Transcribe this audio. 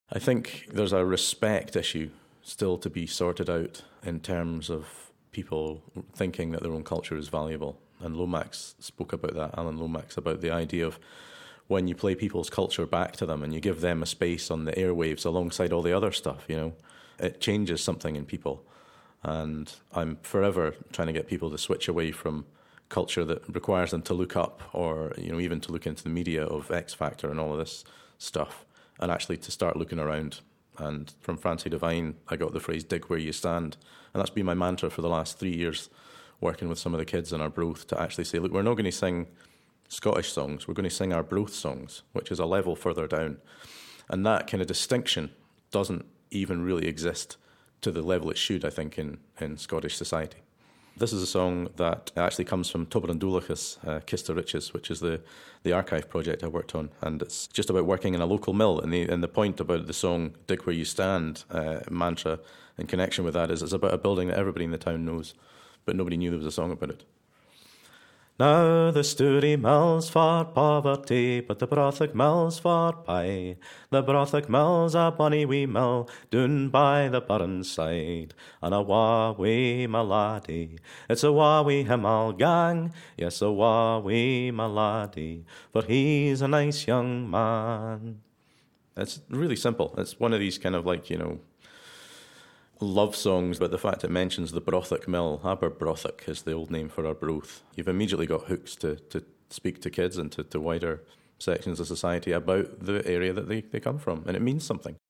I think there's a respect issue still to be sorted out in terms of people thinking that their own culture is valuable. And Lomax spoke about that, Alan Lomax, about the idea of when you play people's culture back to them and you give them a space on the airwaves alongside all the other stuff, it changes something in people. And I'm forever trying to get people to switch away from culture that requires them to look up or, even to look into the media of X Factor and all of this stuff, and actually to start looking around. And from Francie Devine, I got the phrase, dig where you stand. And that's been my mantra for the last 3 years, working with some of the kids in Arbroath to actually say, look, we're not going to sing Scottish songs, we're going to sing Arbroath songs, which is a level further down. And that kind of distinction doesn't even really exist to the level it should, I think, in Scottish society. This is a song that actually comes from Tober and Dúlachas, Kista Riches, which is the archive project I worked on. And it's just about working in a local mill. And the point about the song Dig Where You Stand mantra in connection with that is it's about a building that everybody in the town knows, but nobody knew there was a song about it. Now the Story mill's for poverty, but the Brothick mill's for pie. The Brothick mill's a bonny wee mill, doon by the burn side. And a wa wee my laddie, it's a wa wee him I'll gang. Yes, a wa wee my laddie, for he's a nice young man. It's really simple. It's one of these kind of love songs, but the fact it mentions the Brothick Mill, Aberbrothick is the old name for Arbroath. You've immediately got hooks to speak to kids and to wider sections of society about the area that they come from, and it means something.